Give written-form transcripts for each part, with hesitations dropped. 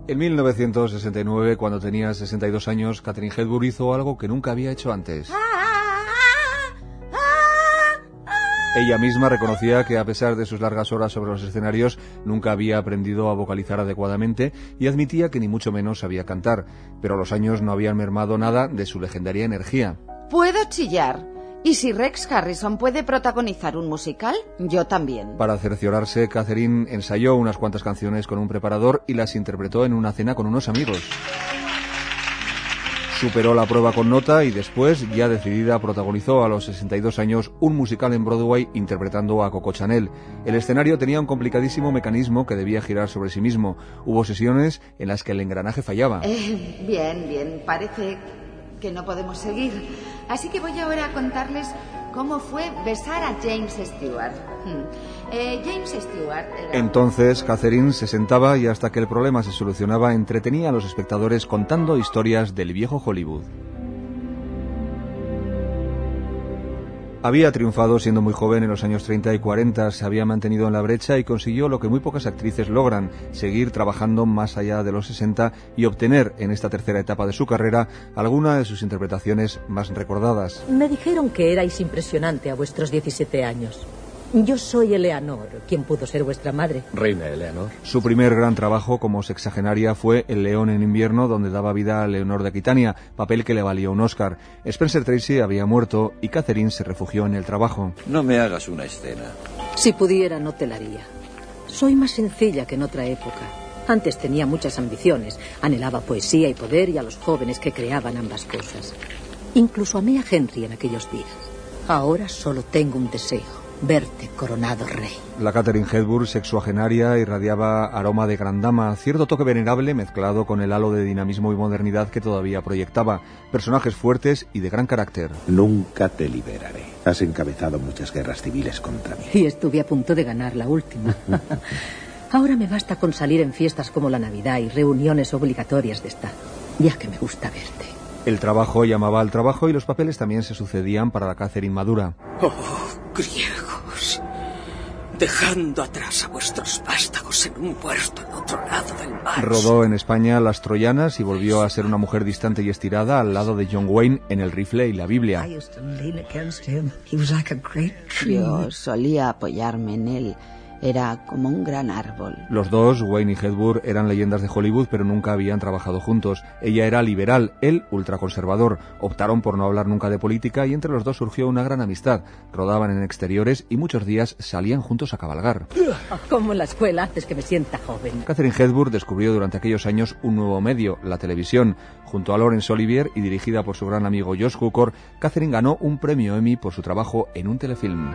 En 1969, cuando tenía 62 años, Katharine Hepburn hizo algo que nunca había hecho antes. Ella misma reconocía que a pesar de sus largas horas sobre los escenarios, nunca había aprendido a vocalizar adecuadamente y admitía que ni mucho menos sabía cantar, pero los años no habían mermado nada de su legendaria energía. Puedo chillar. ¿Y si Rex Harrison puede protagonizar un musical? Yo también. Para cerciorarse, Katharine ensayó unas cuantas canciones con un preparador y las interpretó en una cena con unos amigos. Superó la prueba con nota y después, ya decidida, protagonizó a los 62 años un musical en Broadway interpretando a Coco Chanel. El escenario tenía un complicadísimo mecanismo que debía girar sobre sí mismo. Hubo sesiones en las que el engranaje fallaba. Bien, parece que no podemos seguir. Así que voy ahora a contarles cómo fue besar a James Stewart. James Stewart era... Entonces, Katharine se sentaba y hasta que el problema se solucionaba, entretenía a los espectadores contando historias del viejo Hollywood. Había triunfado siendo muy joven en los años 30 y 40, se había mantenido en la brecha y consiguió lo que muy pocas actrices logran, seguir trabajando más allá de los 60 y obtener en esta tercera etapa de su carrera alguna de sus interpretaciones más recordadas. Me dijeron que erais impresionante a vuestros 17 años. Yo soy Eleanor, quien pudo ser vuestra madre. Reina Eleanor. Su primer gran trabajo como sexagenaria fue El león en invierno, donde daba vida a Leonor de Aquitania, papel que le valió un Oscar. Spencer Tracy había muerto y Katharine se refugió en el trabajo. No me hagas una escena. Si pudiera, no te la haría. Soy más sencilla que en otra época. Antes tenía muchas ambiciones. Anhelaba poesía y poder y a los jóvenes que creaban ambas cosas. Incluso amé a Henry en aquellos días. Ahora solo tengo un deseo. Verte coronado rey. La Katharine Hepburn, sexuagenaria, irradiaba aroma de gran dama, cierto toque venerable mezclado con el halo de dinamismo y modernidad que todavía proyectaba. Personajes fuertes y de gran carácter. Nunca te liberaré. Has encabezado muchas guerras civiles contra mí. Y estuve a punto de ganar la última. Ahora me basta con salir en fiestas como la Navidad y reuniones obligatorias de Estado, ya que me gusta verte. El trabajo llamaba al trabajo y los papeles también se sucedían para la Katharine madura. Oh, griegos, dejando atrás a vuestros vástagos en un puerto al otro lado del mar. Rodó en España Las Troyanas y volvió a ser una mujer distante y estirada al lado de John Wayne en El rifle y la Biblia. Yo solía apoyarme en él. Era como un gran árbol. Los dos, Wayne y Hepburn, eran leyendas de Hollywood, pero nunca habían trabajado juntos. Ella era liberal, él ultraconservador. Optaron por no hablar nunca de política y entre los dos surgió una gran amistad. Rodaban en exteriores y muchos días salían juntos a cabalgar. Como en la escuela, antes que me sienta joven. Katharine Hepburn descubrió durante aquellos años un nuevo medio, la televisión. Junto a Laurence Olivier y dirigida por su gran amigo Josh Cukor, Katharine ganó un premio Emmy por su trabajo en un telefilm.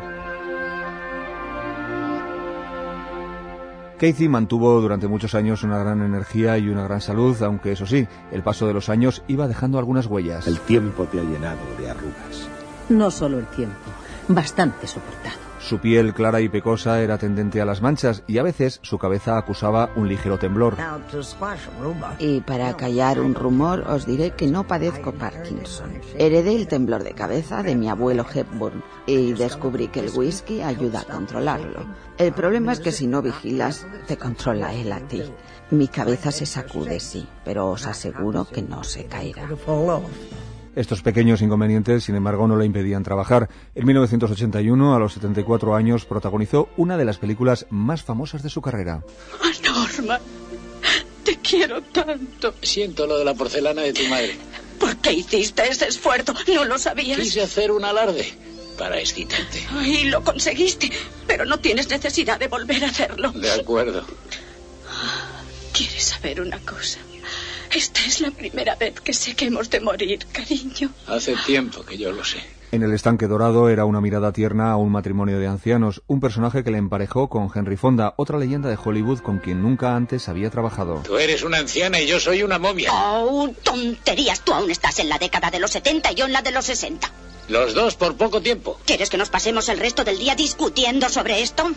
Kathy mantuvo durante muchos años una gran energía y una gran salud, aunque eso sí, el paso de los años iba dejando algunas huellas. El tiempo te ha llenado de arrugas. No solo el tiempo, bastante soportado. Su piel clara y pecosa era tendente a las manchas y a veces su cabeza acusaba un ligero temblor. Y para callar un rumor os diré que no padezco Parkinson. Heredé el temblor de cabeza de mi abuelo Hepburn y descubrí que el whisky ayuda a controlarlo. El problema es que si no vigilas, te controla él a ti. Mi cabeza se sacude, sí, pero os aseguro que no se caerá. Estos pequeños inconvenientes, sin embargo, no le impedían trabajar. En 1981, a los 74 años, protagonizó una de las películas más famosas de su carrera. Norman, te quiero tanto. Siento lo de la porcelana de tu madre. ¿Por qué hiciste ese esfuerzo? ¿No lo sabías? Quise hacer un alarde para excitarte. Y lo conseguiste, pero no tienes necesidad de volver a hacerlo. De acuerdo. ¿Quieres saber una cosa? Esta es la primera vez que sé que hemos de morir, cariño. Hace tiempo que yo lo sé. En El estanque dorado era una mirada tierna a un matrimonio de ancianos, un personaje que le emparejó con Henry Fonda, otra leyenda de Hollywood con quien nunca antes había trabajado. Tú eres una anciana y yo soy una momia. Oh, tonterías. Tú aún estás en la década de los 70 y yo en la de los 60. Los dos por poco tiempo. ¿Quieres que nos pasemos el resto del día discutiendo sobre esto?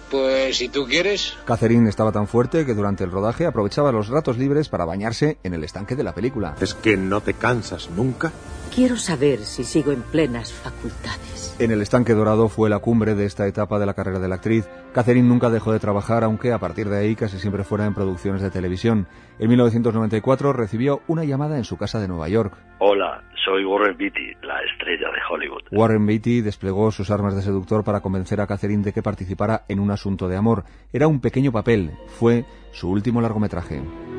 Pues si tú quieres. Catherine estaba tan fuerte que durante el rodaje aprovechaba los ratos libres para bañarse en el estanque de la película. ¿Es que no te cansas nunca? Quiero saber si sigo en plenas facultades. En el estanque dorado fue la cumbre de esta etapa de la carrera de la actriz. Catherine nunca dejó de trabajar, aunque a partir de ahí casi siempre fuera en producciones de televisión. En 1994 recibió una llamada en su casa de Nueva York. Hola, soy Warren Beatty, la estrella de Hollywood. Warren Beatty desplegó sus armas de seductor para convencer a Catherine de que participara en un asunto de amor. Era un pequeño papel. Fue su último largometraje.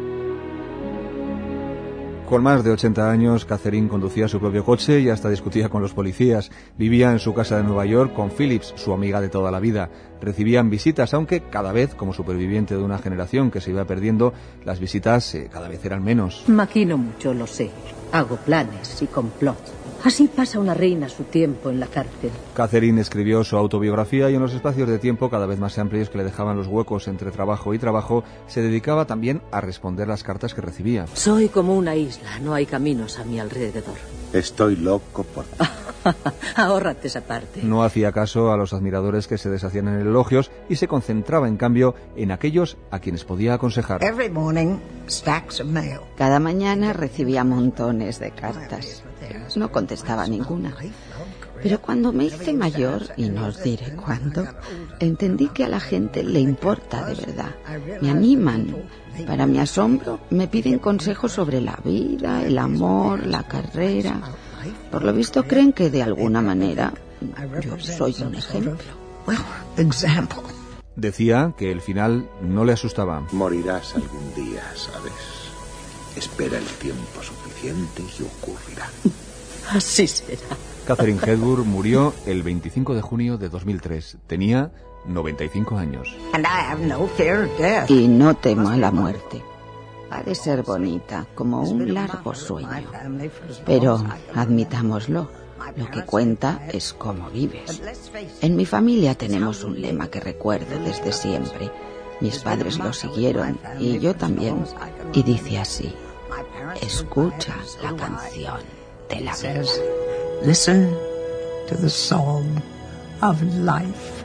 Con más de 80 años, Catherine conducía su propio coche y hasta discutía con los policías. Vivía en su casa de Nueva York con Phyllis, su amiga de toda la vida. Recibían visitas, aunque cada vez, como superviviente de una generación que se iba perdiendo, las visitas cada vez eran menos. Maquino mucho, lo sé. Hago planes y complots. Así pasa una reina su tiempo en la cárcel. Catherine escribió su autobiografía y en los espacios de tiempo cada vez más amplios que le dejaban los huecos entre trabajo y trabajo, se dedicaba también a responder las cartas que recibía. Soy como una isla, no hay caminos a mi alrededor. Estoy loco por ti. Ahórrate esa parte. No hacía caso a los admiradores que se deshacían en elogios y se concentraba, en cambio, en aquellos a quienes podía aconsejar. Cada mañana recibía montones de cartas. No contestaba ninguna. Pero cuando me hice mayor, y no os diré cuándo, entendí que a la gente le importa de verdad. Me animan. Para mi asombro, me piden consejos sobre la vida, el amor, la carrera. Por lo visto creen que de alguna manera yo soy un ejemplo. Decía que el final no le asustaba. Morirás algún día, ¿sabes? Espera el tiempo suficiente y ocurrirá. Así será. Catherine Hepburn murió el 25 de junio de 2003. Tenía 95 años. Y no temo a la muerte. Ha de ser bonita, como un largo sueño. Pero, admitámoslo, lo que cuenta es cómo vives. En mi familia tenemos un lema que recuerdo desde siempre. Mis padres lo siguieron y yo también. Y dice así: escucha la canción de la vida. Listen to the song of life.